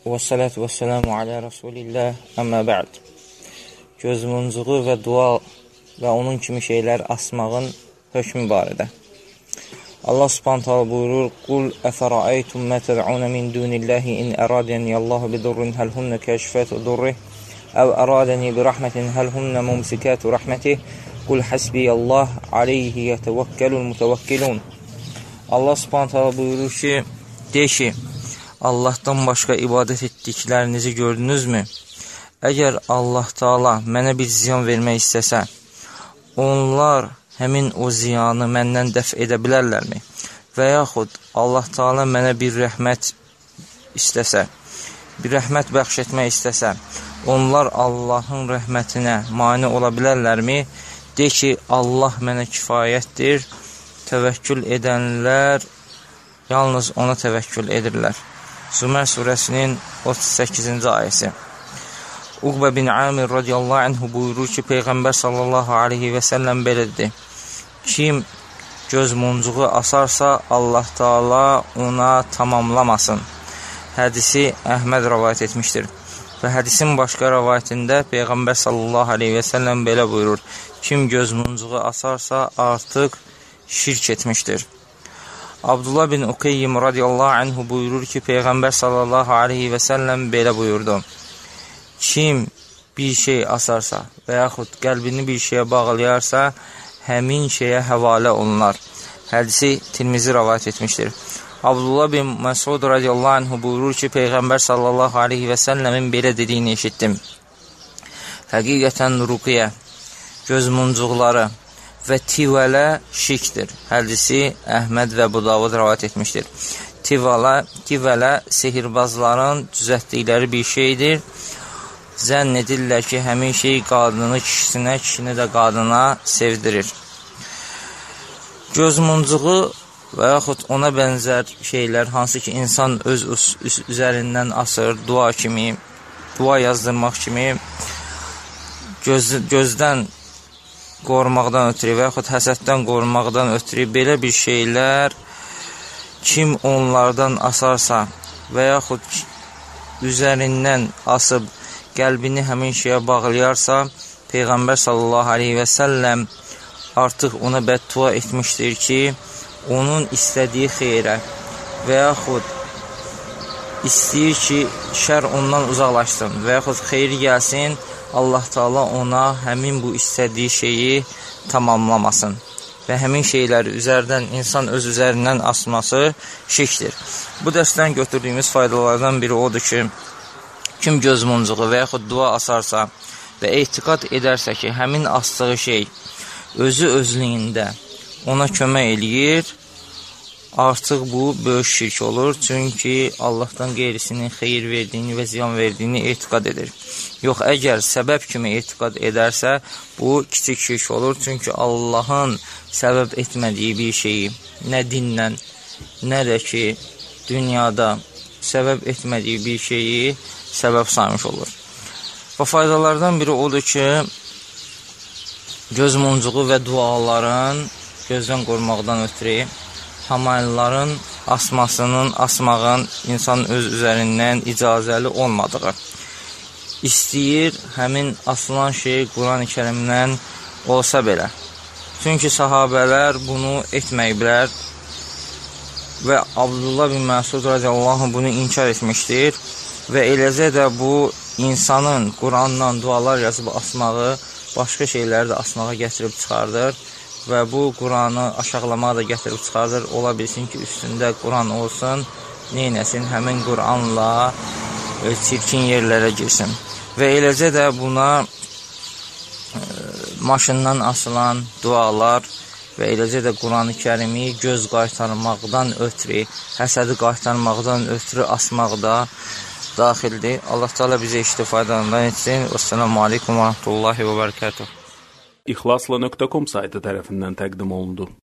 Və salatu və selamu alə Rasulillah, əmmə bə'd. Gözmuncuğu və dua və onun kimi şeylər asmağın hökmü barədə. Allah subhanahu ta'ala buyurur: "Qul əfərəaytum mə təd'un min dunillahi in əradəni Allahu bidurrin həl hunnə kəşfətu durrih əv əradəni bi rahmətin həl hunnə mumsikatu rahmetih qul hasbiyallah aleyhi yətəvəkkəlul mütəvəkkilun." Allah subhanahu ta'ala buyurur ki, de ki, Allahdan başqa ibadət etdiklərinizi gördünüzmü? Əgər Allah Taala mənə bir ziyan vermək istəsə, onlar həmin o ziyanı məndən dəf edə bilərlərmi? Və yaxud Allah Taala mənə bir rəhmət istəsə, bir rəhmət bəxş etmək istəsə, onlar Allahın rəhmətinə mane ola bilərlərmi? De ki, Allah mənə kifayətdir, təvəkkül edənlər yalnız ona təvəkkül edirlər. Zümər surəsinin 38-ci ayəsi. Uqbə bin Amir radiyallahu anhu buyurur ki, Peyğəmbər sallallahu aleyhi və səlləm belə dedi: kim göz muncuğu asarsa, Allah Taala ona tamamlamasın. Hədisi Əhməd rəvayət etmişdir. Və hədisin başqa rəvayətində Peyğəmbər sallallahu aleyhi və səlləm belə buyurur: kim göz muncuğu asarsa, artıq şirk etmişdir. Abdullah bin Uqeyyim radiyallahu anhu buyurur ki, Peyğəmbər sallallahu aleyhi və səlləm belə buyurdu: kim bir şey asarsa və yaxud qəlbini bir şeyə bağlayarsa, həmin şeyə həvalə olunar. Hədisi Tirmizi rəvayət etmişdir. Abdullah bin Məsud radiyallahu anhu buyurur ki, Peyğəmbər sallallahu aleyhi və səlləmin belə dediyini eşitdim: həqiqətən ruqiyyə, göz muncuqları və tivələ şirkdir. Hədisi Əhməd və Əbu Davud rəvayət etmişdir. Tivələ sehirbazların düzəltdikləri bir şeydir. Zənn edirlər ki, həmin şey qadını kişisinə, kişini də qadına sevdirir. Göz muncuğu və yaxud ona bənzər şeylər, hansı ki, insan öz üzərindən asır, dua kimi, dua yazdırmaq kimi, gözdən qorumaqdan ötürü və yaxud həsəddən qorumaqdan ötürü belə bir şeylər kim onlardan asarsa və yaxud üzərindən asıb qəlbini həmin şeyə bağlayarsa, Peyğəmbər sallallahu aleyhi və səlləm artıq ona bəddua etmişdir ki, onun istədiyi xeyrə və yaxud istəyir ki, şər ondan uzaqlaşsın və yaxud xeyri gəlsin, Allah Taala ona həmin bu istədiyi şeyi tamamlamasın və həmin şeyləri üzərdən, insan öz üzərindən asması şirkdir. Bu dərsdən götürdüyümüz faydalardan biri odur ki, kim göz muncuğu və yaxud dua asarsa və etiqad edərsə ki, həmin asdığı şey özü özlüyündə ona kömək eləyir, artıq bu böyük şirk olur. Çünki Allahdan qeyrisinin xeyir verdiyini və ziyan verdiyini etiqad edir. Yox, əgər səbəb kimi etiqad edərsə, bu kiçik şirk olur. Çünki Allahın səbəb etmədiyi bir şeyi, nə dinlə, nə də ki, dünyada səbəb etmədiyi bir şeyi səbəb saymış olur. Və faydalardan biri odur ki, göz muncuğu və duaların gözdən qorumaqdan ötürü hamaylıların asmağın insan öz üzərindən icazəli olmadığı. İstəyir həmin asılan şey Quran-ı Kərimdən olsa belə. Çünki sahabələr bunu etməyiblər və Abdullah bin Məsud radiyallahu anh bunu inkar etmişdir və eləcə də bu insanın Qurandan dualar yazıb asmağı, başqa şeyləri də asmağa gətirib çıxardır və bu Quranı aşağılamağa da gətirib çıxardır. Ola bilsin ki, üstündə Quran olsun, neynəsin, həmin Quranla çirkin yerlərə girsin. Və eləcə də buna maşından asılan dualar və eləcə də Quran-ı Kərimi göz qaytarmaqdan ötürü, həsədi qaytarmaqdan ötürü asmaqda daxildir. Allah Teala bizə faydalandan etsin. Esselamu aleykum və rahmetullahi və bərəkatuhu. İxlasla.com saytı tərəfindən təqdim olundu.